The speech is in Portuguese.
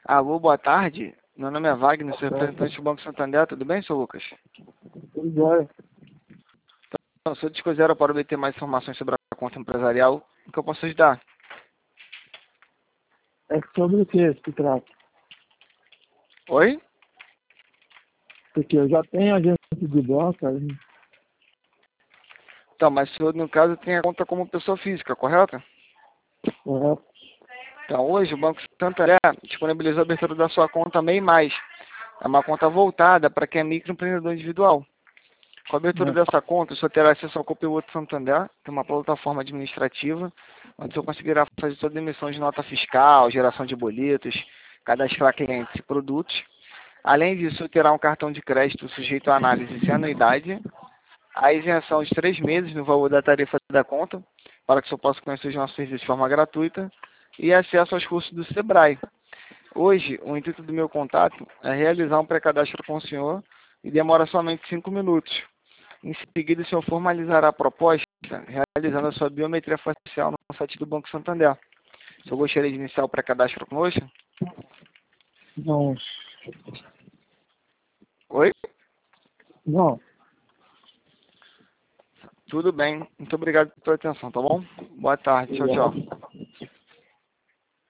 Alô, boa tarde. Meu nome é Wagner, sou representante do Banco Santander. Tudo bem, seu Lucas? Tudo jóia. Então, sou discoseiro para obter mais informações sobre a conta empresarial. O que eu posso ajudar? É sobre o que se trata? Oi? Porque eu já tenho agência de banca, Então, mas o senhor, no caso, tem a conta como pessoa física, correto? correto? Então, hoje o Banco Santander disponibilizou a abertura da sua conta MEI+. É uma conta voltada para quem é microempreendedor individual. Com a abertura dessa conta, o senhor terá acesso ao Copiloto Santander, que é uma plataforma administrativa, onde o senhor conseguirá fazer toda a emissão de nota fiscal, geração de boletos, cadastrar clientes e produtos. Além disso, o senhor terá um cartão de crédito sujeito à análise sem anuidade, a isenção de 3 meses no valor da tarifa da conta, para que o senhor possa conhecer os nossos serviços de forma gratuita, e acesso aos cursos do Sebrae. Hoje, o intuito do meu contato é realizar um pré-cadastro com o senhor e demora somente 5 minutos. Em seguida, o senhor formalizará a proposta, realizando a sua biometria facial no site do Banco Santander. O senhor gostaria de iniciar o pré-cadastro conosco? Não. Oi? Não. Tudo bem. Muito obrigado pela atenção, tá bom? Boa tarde. Tchau, Obrigado. tchau.